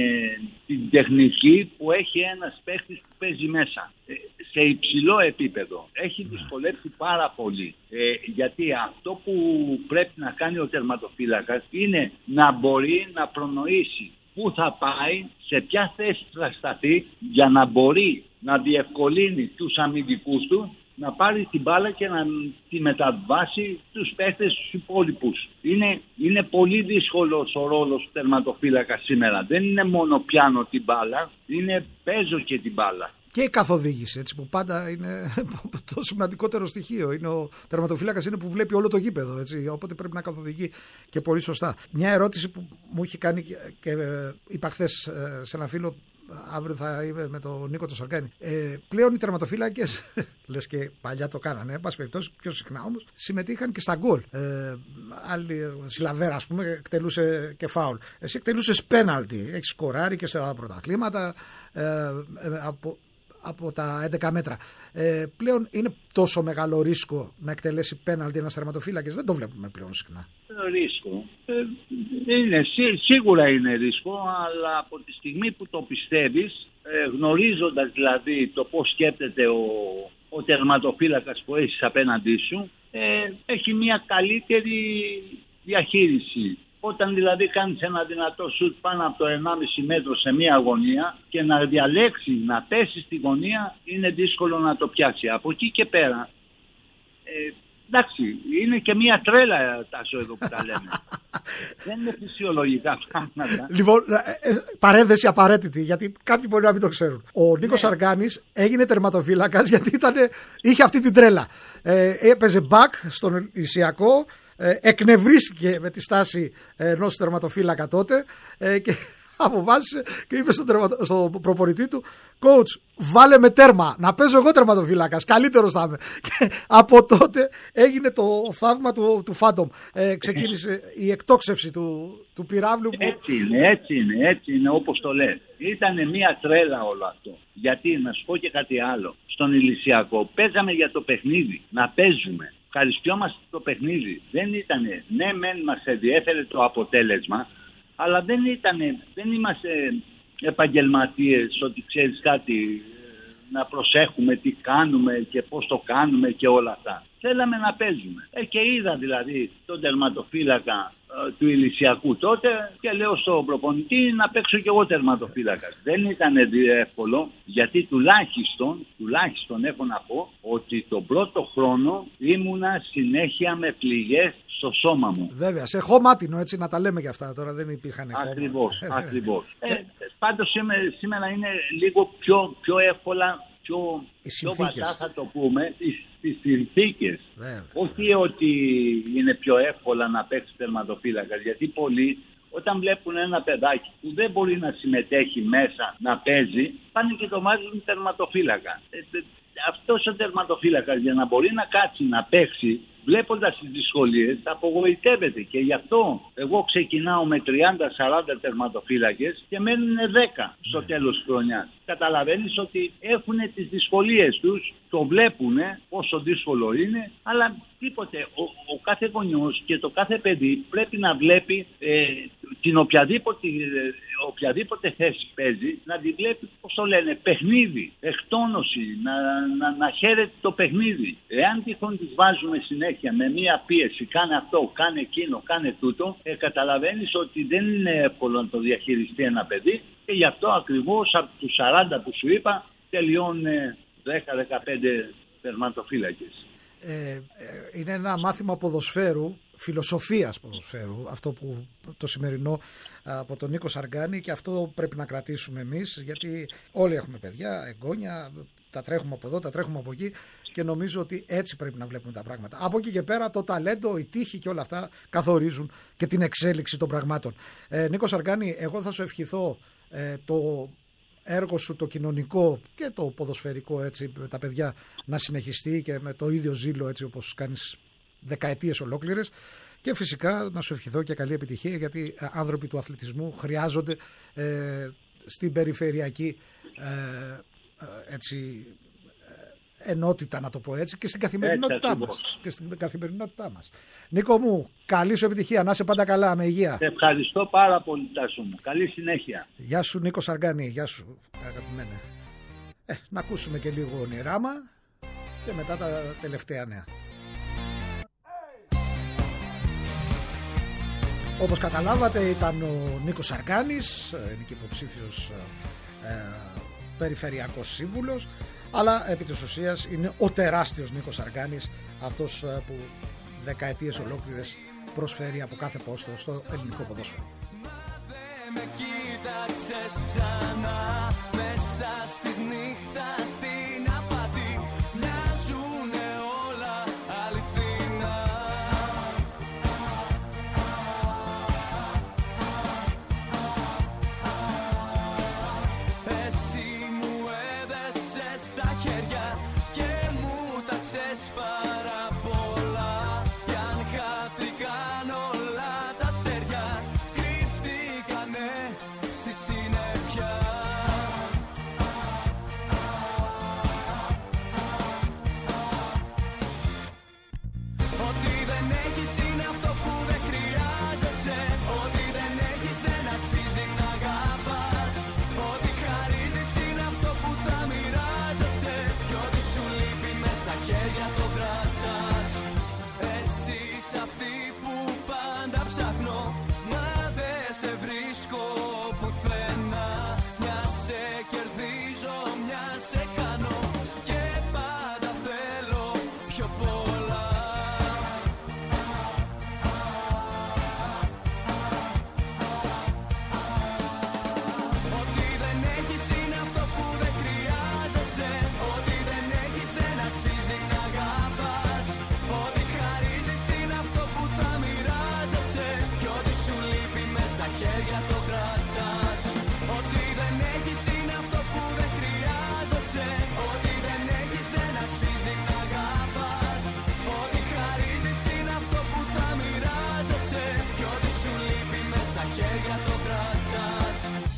Speaker 4: την τεχνική που έχει ένας παίκτης που παίζει μέσα. Σε υψηλό επίπεδο. Έχει δυσκολεύσει πάρα πολύ. Γιατί αυτό που πρέπει να κάνει ο τερματοφύλακας είναι να μπορεί να προνοήσει πού θα πάει, σε ποια θέση θα σταθεί, για να μπορεί να διευκολύνει τους αμυντικούς του να πάρει την μπάλα και να τη μεταβάσει τους παίχτες τους υπόλοιπους. Είναι πολύ δύσκολος ο ρόλος του τερματοφύλακα σήμερα. Δεν είναι μόνο πιάνω την μπάλα, παίζω και την μπάλα.
Speaker 1: Και η καθοδήγηση, έτσι, που πάντα είναι το σημαντικότερο στοιχείο. Είναι ο τερματοφύλακας είναι που βλέπει όλο το γήπεδο, έτσι, οπότε πρέπει να καθοδηγεί και πολύ σωστά. Μια ερώτηση που μου έχει κάνει και είπα χθες σε ένα φίλο, αύριο θα είμαι με τον Νίκο τον Σαργκάνη. Πλέον οι τερματοφύλακες, λες και παλιά το κάνανε, εν πάση περιπτώσει, πιο συχνά όμως, συμμετείχαν και στα γκολ. Ο Σιλαβέρα, ας πούμε, εκτελούσε και φάουλ. Εσύ εκτελούσες πέναλτι, έχεις σκοράρει και στα πρωταθλήματα από τα 11 μέτρα. Πλέον είναι τόσο μεγάλο ρίσκο να εκτελέσει πέναλτι ένας τερματοφύλακας? Δεν το βλέπουμε πλέον συχνά.
Speaker 4: Ρίσκο. Σίγουρα είναι ρίσκο, αλλά από τη στιγμή που το πιστεύεις, γνωρίζοντας δηλαδή το πώς σκέπτεται ο τερματοφύλακας που έχεις απέναντί σου, έχει μια καλύτερη διαχείριση. Όταν δηλαδή κάνεις ένα δυνατό σουτ πάνω από το 1,5 μέτρο σε μια γωνία και να διαλέξει να πέσει στη γωνία, είναι δύσκολο να το πιάσει. Από εκεί και πέρα, εντάξει, είναι και μια τρέλα Τάσο εδώ που τα λέμε. Δεν είναι φυσιολογικά πράγματα.
Speaker 1: Λοιπόν, παρένθεση απαραίτητη, γιατί κάποιοι μπορεί να μην το ξέρουν. Ο Νίκος Σαργκάνης έγινε τερματοφύλακας γιατί είχε αυτή την τρέλα. Έπαιζε μπακ στον Ηλυσιακό, εκνευρίστηκε με τη στάση ενός τερματοφύλακα τότε και αποφάσισε και είπε στον προπονητή του, coach, βάλε με τέρμα, να παίζω εγώ τερματοφύλακας, καλύτερος θα είμαι. Και από τότε έγινε το θαύμα του Phantom. Ξεκίνησε η εκτόξευση του πυράβλου.
Speaker 4: Έτσι είναι όπως το λες. Ήταν μια τρέλα όλο αυτό. Γιατί, να σου πω και κάτι άλλο, στον Ηλυσιακό παίζαμε για το παιχνίδι, να παίζουμε. Ευχαριστιόμαστε το παιχνίδι. Δεν ήτανε, ναι μεν μας ενδιέφερε το αποτέλεσμα, αλλά δεν είμαστε επαγγελματίες ότι ξέρεις κάτι, να προσέχουμε τι κάνουμε και πώς το κάνουμε και όλα αυτά. Θέλαμε να παίζουμε. Και είδα δηλαδή τον τερματοφύλακα του Ηλυσιακού τότε και λέω στον προπονητή να παίξω κι εγώ τερματοφύλακας. Δεν ήταν εύκολο, γιατί τουλάχιστον έχω να πω ότι τον πρώτο χρόνο ήμουνα συνέχεια με πληγές στο σώμα μου.
Speaker 1: Βέβαια, σε χωμάτινο, έτσι, να τα λέμε και αυτά τώρα, δεν υπήρχαν
Speaker 4: Ακριβώς. Πάντως σήμερα είναι λίγο πιο εύκολα, πιο βατά θα το πούμε, τις συνθήκες. Όχι ότι είναι πιο εύκολα να παίξει τερματοφύλακα, γιατί πολλοί όταν βλέπουν ένα παιδάκι που δεν μπορεί να συμμετέχει μέσα να παίζει, πάνε και το βάζουν τερματοφύλακα. αυτός ο τερματοφύλακας για να μπορεί να κάτσει να παίξει, βλέποντας τις δυσκολίες, απογοητεύεται. Και γι' αυτό εγώ ξεκινάω με 30-40 τερματοφύλακες και μένουν 10 στο τέλος της χρονιάς. Καταλαβαίνεις ότι έχουν τις δυσκολίες τους, το βλέπουν πόσο δύσκολο είναι, αλλά τίποτε. Ο κάθε γονιός και το κάθε παιδί πρέπει να βλέπει την οποιαδήποτε θέση παίζει, να τη βλέπει, πώς το λένε, παιχνίδι, εκτόνωση, να χαίρεται το παιχνίδι. Εάν τυχόν τις βάζουμε συνέχεια με μία πίεση, κάνε αυτό, κάνε εκείνο, κάνε τούτο, καταλαβαίνεις ότι δεν είναι εύκολο να το διαχειριστεί ένα παιδί, και γι' αυτό ακριβώς από τους 40 που σου είπα τελειώνουν 10-15 τερματοφύλακες.
Speaker 1: Είναι ένα μάθημα ποδοσφαίρου, φιλοσοφίας ποδοσφαίρου, αυτό που το σημερινό από τον Νίκο Σαργκάνη, και αυτό πρέπει να κρατήσουμε εμείς, γιατί όλοι έχουμε παιδιά, εγγόνια, τα τρέχουμε από εδώ, τα τρέχουμε από εκεί, και νομίζω ότι έτσι πρέπει να βλέπουμε τα πράγματα. Από εκεί και πέρα το ταλέντο, η τύχη και όλα αυτά καθορίζουν και την εξέλιξη των πραγμάτων. Νίκο Σαργκάνη, εγώ θα σου ευχηθώ το έργο σου το κοινωνικό και το ποδοσφαιρικό, έτσι, με τα παιδιά, να συνεχιστεί και με το ίδιο ζήλο, έτσι όπως κάνεις δεκαετίες ολόκληρες, και φυσικά να σου ευχηθώ και καλή επιτυχία, γιατί άνθρωποι του αθλητισμού χρειάζονται στην περιφερειακή έτσι, ενότητα, να το πω έτσι, και στην καθημερινότητά μας. Νίκο μου, καλή σου επιτυχία, να είσαι πάντα καλά, με υγεία.
Speaker 4: Σε ευχαριστώ πάρα πολύ, Τάσο μου. Καλή συνέχεια.
Speaker 1: Γεια σου Νίκο Σαργκάνη, γεια σου αγαπημένε. Να ακούσουμε και λίγο ονειράμα και μετά τα τελευταία νέα. Όπως καταλάβατε, ήταν ο Νίκος Σαργκάνης, είναι και υποψήφιος περιφερειακός σύμβουλος, αλλά επί της ουσίας είναι ο τεράστιος Νίκος Σαργκάνης, αυτός που δεκαετίες ολόκληρες προσφέρει από κάθε πόστο στο ελληνικό ποδόσφαιρο.
Speaker 3: Με κοίταξες ξανά μέσα στις νύχτα στην απάτη, μοιάζουνε όλα αληθινά. Εσύ μου έδεσες τα χέρια και μου τάξες πάρα πολλά, κι αν χάθηκαν όλα τα αστέρια, κρύφτηκανε στη συννεφιά. Ό,τι δεν έχεις είναι αυτό που δεν χρειάζεσαι. Ό,τι δεν έχεις δεν αξίζει να αγαπάς. Ό,τι χαρίζεις είναι αυτό που θα μοιράζεσαι, κι ό,τι σου λείπει μες στα χέρια το κρατάς. Εσύ είσαι αυτή που πάντα ψάχνω, μα δεν σε βρίσκω πουθενά. Μια σε κερδίζω, μια σε κάνω, και πάντα θέλω πιο πολλά. Ό,τι δεν έχεις είναι αυτό που δεν χρειάζεσαι. Ό,τι δεν έχεις δεν αξίζει να αγαπάς. Ό,τι χαρίζεις είναι αυτό που θα μοιράζεσαι, κι ό,τι σου λείπει μες στα χέρια το κρατάς. Ό,τι δεν έχεις είναι αυτό που δεν χρειάζεσαι. Ό,τι δεν έχεις δεν αξίζει να αγαπάς. Ό,τι χαρίζεις είναι αυτό που θα μοιράζεσαι, κι ό,τι σου λείπει μες στα χέρια το κρατάς.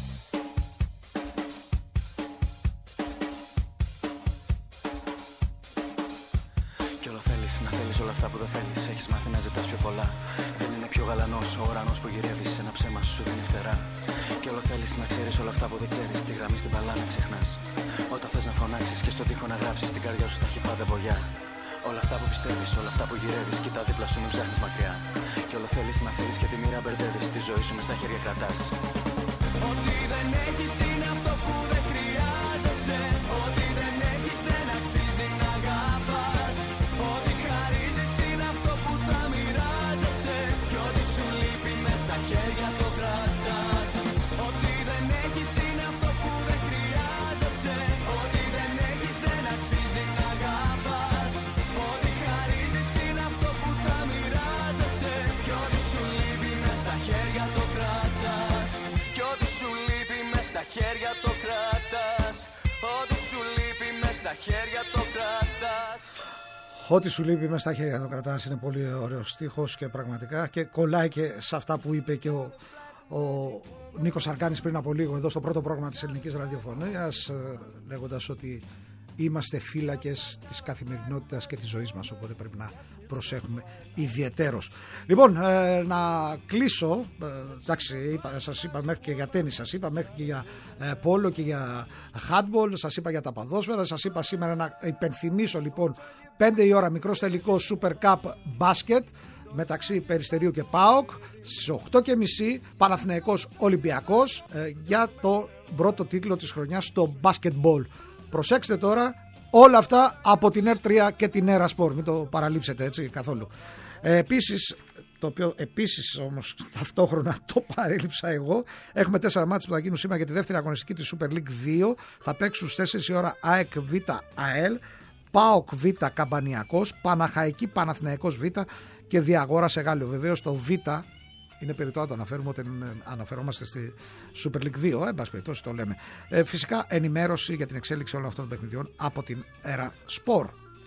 Speaker 3: Κι όλο θέλεις να θέλεις όλα αυτά που δεν θέλεις. Έχεις μάθει να ζητάς πιο πολλά. Δεν είναι πιο γαλανός ο ουρανός που γυρεύεις. Ένα ψέμα σου δίνει φτερά. Κι όλο θέλεις να ξέρεις όλα αυτά που δεν ξέρεις. Τη γραμμή στην παλά να ξεχνάς. Όταν θες να φωνάξεις και στον τοίχο να γράψεις, την καρδιά σου θα έχει πάντα βογιά. Όλα αυτά που πιστεύεις, όλα αυτά που γυρεύεις, κοίτα δίπλα σου, μην ψάχνεις μακριά. Κι όλο θέλεις να θέλεις και τη μοίρα μπερδεύεις. Τη ζωή σου μες στα χέρια κρατάς. Ό,τι δεν έχεις είναι αυτό που δεν χρειάζεσαι. Ό,τι δεν έχεις δεν αξίζει να αγαπάς. Ό,τι χαρίζεις είναι αυτό που θα μοιράζεσαι, κι ό,τι σου λείπει μες στα χέρια το κρατάς. Ό,τι δεν έχεις είναι αυτό που δεν χρειάζεσαι. Ό,τι δεν έχεις δεν αξίζει να αγαπάς. Ό,τι χαρίζεις είναι αυτό που θα μοιράζεσαι, κι ό,τι σου λείπει μες στα χέρια το κρατάς. Κι ό,τι σου λείπει μες στα χέρια το κρατάς. Ό,τι σου λείπει μες στα χέρια το κρατάς.
Speaker 1: Ό,τι σου λείπει μες στα χέρια το κρατάς. Είναι πολύ ωραίος στίχος και πραγματικά και κολλάει και σε αυτά που είπε και ο Νίκος Αρκάνης πριν από λίγο εδώ στο πρώτο πρόγραμμα της ελληνικής ραδιοφωνίας, λέγοντας ότι είμαστε φύλακες της καθημερινότητας και της ζωής μας, οπότε πρέπει να προσέχουμε ιδιαιτέρως. Λοιπόν, να κλείσω, εντάξει, σας είπα μέχρι και για τένις, σας είπα μέχρι και για πόλο και για handball, σας είπα για τα παδόσφαιρα, σας είπα σήμερα να υπενθυμίσω λοιπόν 5 η ώρα μικρός τελικός Super Cup Basket μεταξύ Περιστερίου και ΠΑΟΚ, στις 8.30 Παναθηναϊκός Ολυμπιακός για το πρώτο τίτλο της χρονιάς στο basketball. Προσέξτε τώρα, όλα αυτά από την ΕΡΤ3 και την ΕΡΑ Σπορ, μην το παραλείψετε έτσι καθόλου. Επίσης, το οποίο επίσης όμως ταυτόχρονα το παρέλειψα εγώ, έχουμε 4 μάτς που θα γίνουν σήμερα για τη δεύτερη αγωνιστική της Super League 2, θα παίξουν στις 4 η ώρα ΑΕΚ Β ΑΕΛ, ΠΑΟΚ Β Καμπανιακός, Παναχαϊκή Παναθηναϊκός Β και Διαγόρας Εγάλιο. Βεβαίως το Β είναι περιττό να το αναφέρουμε όταν αναφερόμαστε στη Super League 2, εν πάση περιπτώσει το λέμε. Φυσικά ενημέρωση για την εξέλιξη όλων αυτών των παιχνιδιών από την ΕΡΑ Σπορ.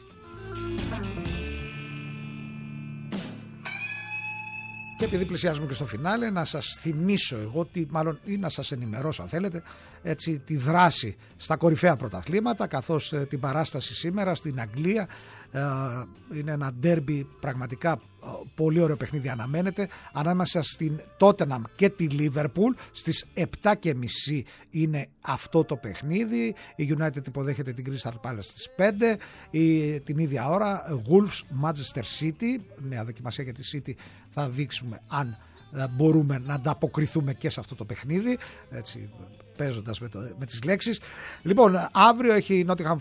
Speaker 1: Και επειδή πλησιάζουμε και στο φινάλε, να σας θυμίσω εγώ, ή να σας ενημερώσω αν θέλετε, έτσι, τη δράση στα κορυφαία πρωταθλήματα, καθώς την παράσταση σήμερα στην Αγγλία είναι ένα ντέρμπι πραγματικά πολύ ωραίο παιχνίδι, αναμένεται ανάμεσα στην Tottenham και τη Liverpool. Στις 7.30 είναι αυτό το παιχνίδι. Η United υποδέχεται την Crystal Palace στις 5. Την ίδια ώρα Wolves Manchester City, νέα δοκιμασία για τη City, θα δείξουμε αν μπορούμε να ανταποκριθούμε και σε αυτό το παιχνίδι, έτσι παίζοντας με τις λέξεις. Λοιπόν, αύριο έχει Nottingham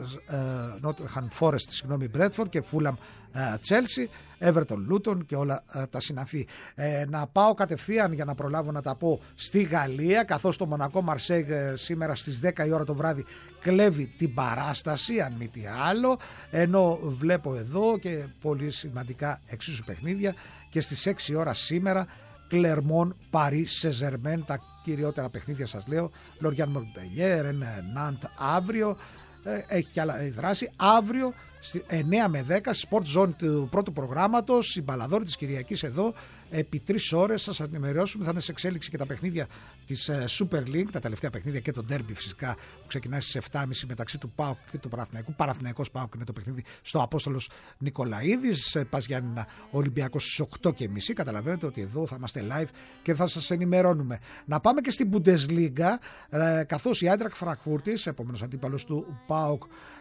Speaker 1: Forest, Bradford και Fulham Chelsea, Everton Luton και όλα τα συναφή. Να πάω κατευθείαν για να προλάβω να τα πω στη Γαλλία, καθώς το Μονακό Μαρσέιγ σήμερα στις 10 η ώρα το βράδυ κλέβει την παράσταση, αν μη τι άλλο, ενώ βλέπω εδώ και πολύ σημαντικά εξίσου παιχνίδια και στις 6 η ώρα σήμερα Clermont Paris Saint-Germain, τα κυριότερα παιχνίδια σας λέω, Lorient Montpellier, Nantes αύριο, έχει και άλλα δράση. Αύριο 9 με 10 Sport Zone του πρώτου προγράμματος, η μπαλαδόρη της Κυριακής εδώ, επί 3 ώρες σας ενημερώσουμε, θα είναι σε εξέλιξη και τα παιχνίδια της Super League, τα τελευταία παιχνίδια και το Derby φυσικά που ξεκινάει στις 7.30 μεταξύ του ΠΑΟΚ και του Παναθηναϊκού. Παναθηναϊκός ΠΑΟΚ είναι το παιχνίδι στο Απόστολος Νικολαίδης, Πας Γιάννηνα Ολυμπιακός στις 8.30. Καταλαβαίνετε ότι εδώ θα είμαστε live και θα σας ενημερώνουμε. Να πάμε και στην Bundesliga, καθώς η Eintracht Frankfurt, επόμενος αντίπαλος του ΠΑΟΚ,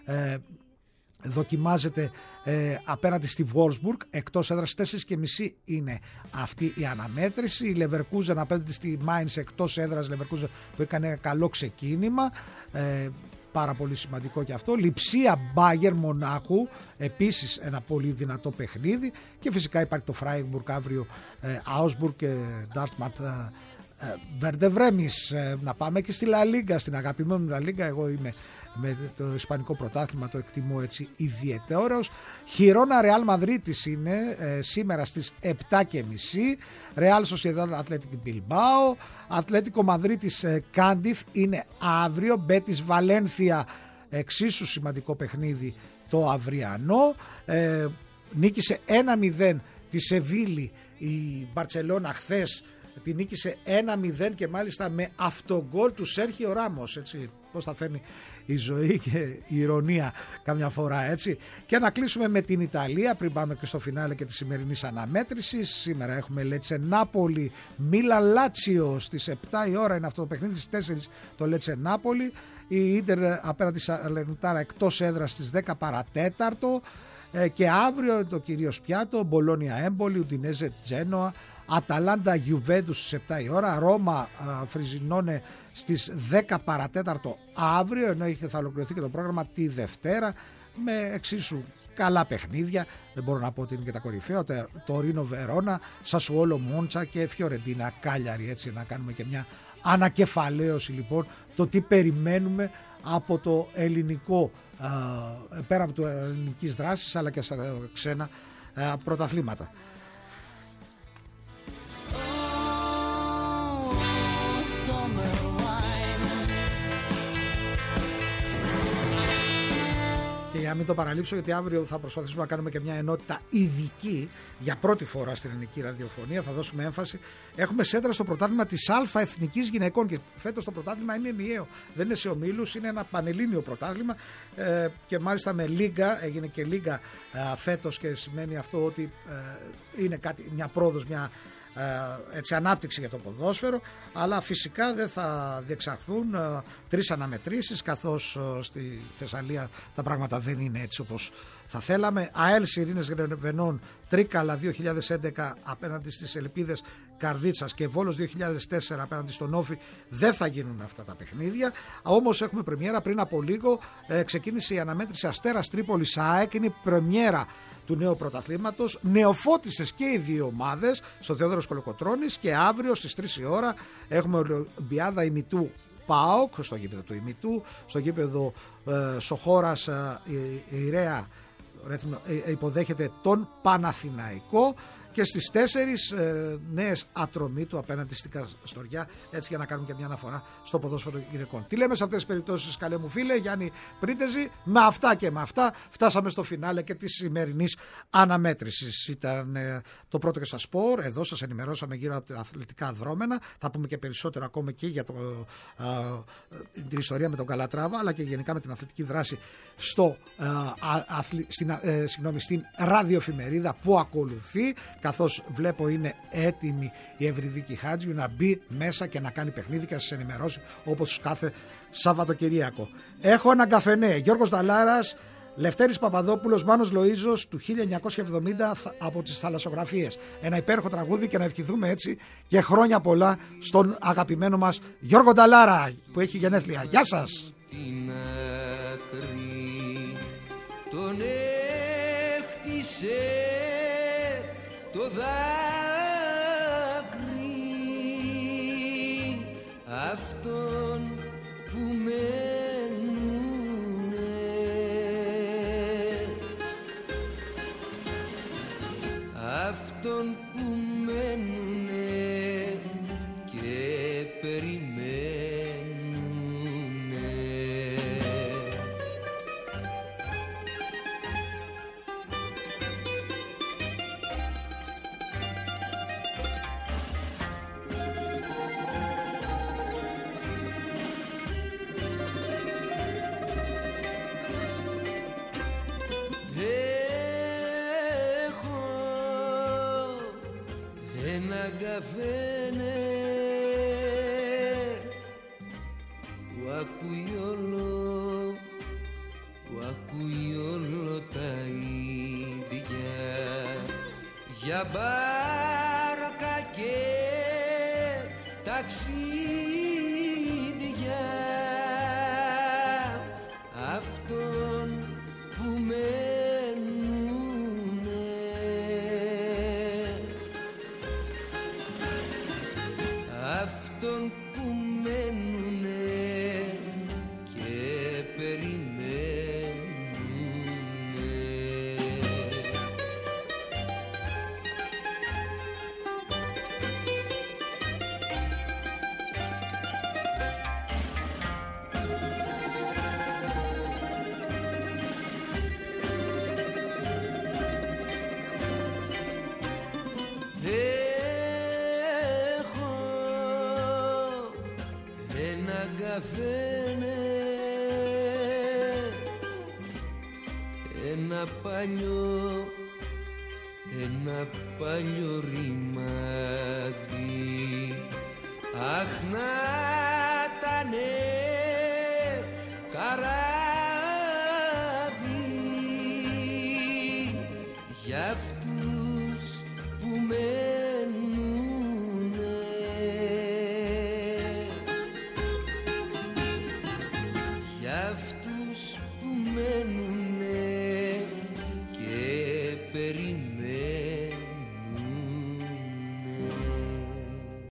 Speaker 1: δοκιμάζεται απέναντι στη Wolfsburg, εκτός έδρας 4.30 είναι αυτή η αναμέτρηση. Η Leverkusen απέναντι στη Mainz, εκτός έδρας Leverkusen που έκανε καλό ξεκίνημα, πάρα πολύ σημαντικό και αυτό. Λειψία Bayern Μονάχου, επίσης ένα πολύ δυνατό παιχνίδι, και φυσικά υπάρχει το Freiburg αύριο, Augsburg και Darmstadt Werder Bremen. Να πάμε και στη La Liga, στην αγαπημένη La Liga. Εγώ είμαι με το ισπανικό πρωτάθλημα, το εκτιμώ έτσι ιδιαιτέρως. Χιρόνα Ρεάλ Μαδρίτης είναι σήμερα στις 7.30. Ρεάλ Σοσιεδάδ Ατλέτικ Μπιλμπάο. Ατλέτικο Μαδρίτης Κάντιθ είναι αύριο. Μπέτις Βαλένθια, εξίσου σημαντικό παιχνίδι το αυριανό. Νίκησε 1-0 τη Σεβίλη η Μπαρτσελώνα χθες. Τη νίκησε 1-0 και μάλιστα με αυτογκόλ του Σέρχιο Ράμος, έτσι, πώς θα φέρνει η ζωή και η ηρωνία καμιά φορά, έτσι. Και να κλείσουμε με την Ιταλία πριν πάμε και στο φινάλε και τη σημερινής αναμέτρησης. Σήμερα έχουμε Λέτσε Νάπολη Μίλα Λάτσιο στις 7 η ώρα είναι αυτό το παιχνίδι, στις 4 το Λέτσε Νάπολη. Η Ίντερ απέναντι στη Σαλερνιτάρα εκτός έδρας στις 10 παρατέταρτο, και αύριο το κυρίως πιάτο Μπολόνια Έμπολη, Ουντινέζε Τζένοα, Αταλάντα Γιουβέντους στις 7 η ώρα, Ρώμα Φριζινόνε στις 10 παρατέταρτο αύριο, ενώ θα ολοκληρωθεί και το πρόγραμμα τη Δευτέρα με εξίσου καλά παιχνίδια. Δεν μπορώ να πω ότι είναι και τα κορυφαία, το Ρίνο Βερόνα, Σασουόλο Μόντσα και Φιωρεντίνα Κάλιαρη, έτσι, να κάνουμε και μια ανακεφαλαίωση λοιπόν το τι περιμένουμε από το ελληνικό, πέρα από το ελληνικής δράσης αλλά και στα ξένα πρωταθλήματα. να μην το παραλείψω, γιατί αύριο θα προσπαθήσουμε να κάνουμε και μια ενότητα ειδική για πρώτη φορά στην ελληνική ραδιοφωνία. Θα δώσουμε έμφαση. Έχουμε σέντρα στο πρωτάθλημα της Α Εθνικής Γυναικών και φέτος το πρωτάθλημα είναι ενιαίο. Δεν είναι σε ομίλους, είναι ένα πανελλήνιο πρωτάθλημα και μάλιστα με λίγα. Έγινε και λίγα φέτος και σημαίνει αυτό ότι είναι μια πρόοδος, μια έτσι, ανάπτυξη για το ποδόσφαιρο, αλλά φυσικά δεν θα διεξαχθούν 3 αναμετρήσεις, καθώς στη Θεσσαλία τα πράγματα δεν είναι έτσι όπως θα θέλαμε. ΑΕΛ Ειρήνες Γρεβενών Τρίκαλα 2011 απέναντι στις Ελπίδες Καρδίτσας και Βόλος 2004 απέναντι στον Όφη, δεν θα γίνουν αυτά τα παιχνίδια. Όμως έχουμε πρεμιέρα. Πριν από λίγο ξεκίνησε η αναμέτρηση Αστέρας Τρίπολης ΑΕΚ, είναι η πρεμιέρα του νέου πρωταθλήματος. Νεοφώτιστες και οι δύο ομάδες στο Θεόδωρος Κολοκοτρώνης, και αύριο στις 3 η ώρα έχουμε Ολυμπιάδα ημιτού ΠΑΟΚ στο γήπεδο του ημιτού, στο γήπεδο Σοχώρας η Ρέα υποδέχεται τον Παναθηναϊκό, και στις 4 νέες Ατρομήτου απέναντι στην Καστοριά, έτσι για να κάνουμε και μια αναφορά στο ποδόσφαιρο γυναικών. Τι λέμε σε αυτές τις περιπτώσεις, καλέ μου φίλε Γιάννη Πρίντεζη? Με αυτά και με αυτά φτάσαμε στο φινάλε και της σημερινής αναμέτρησης. Ήταν το πρώτο και στα σπορ. Εδώ σας ενημερώσαμε γύρω από τα αθλητικά δρόμενα. Θα πούμε και περισσότερο ακόμα και για την ιστορία με τον Καλατράβα, αλλά και γενικά με την αθλητική δράση στην ραδιοεφημερίδα που ακολουθεί, καθώς βλέπω είναι έτοιμη η Ευρυδίκη Χάτζιου να μπει μέσα και να κάνει παιχνίδι και να σας ενημερώσει όπως κάθε Σαββατοκυριακό. Έχω έναν καφενέ. Γιώργος Νταλάρας, Λευτέρης Παπαδόπουλος, Μάνος Λοΐζος του 1970 από τις Θαλασσογραφίες. Ένα υπέροχο τραγούδι και να ευχηθούμε έτσι και χρόνια πολλά στον αγαπημένο μας Γιώργο Νταλάρα που έχει γενέθλια. Γεια σας!
Speaker 3: Την άκρη τον έχτισε το δάκρυ αυτόν που μένουνε, αυτόν που μένουνε και περιμένουνε. Καφένε που ακούει όλο τα ίδια, για μπάρκα και ταξίδια, αυτόν που αυτόν που μένουνε και περιμένουνε. Καφένε, ένα παλιό ρημάδι, αχ να τα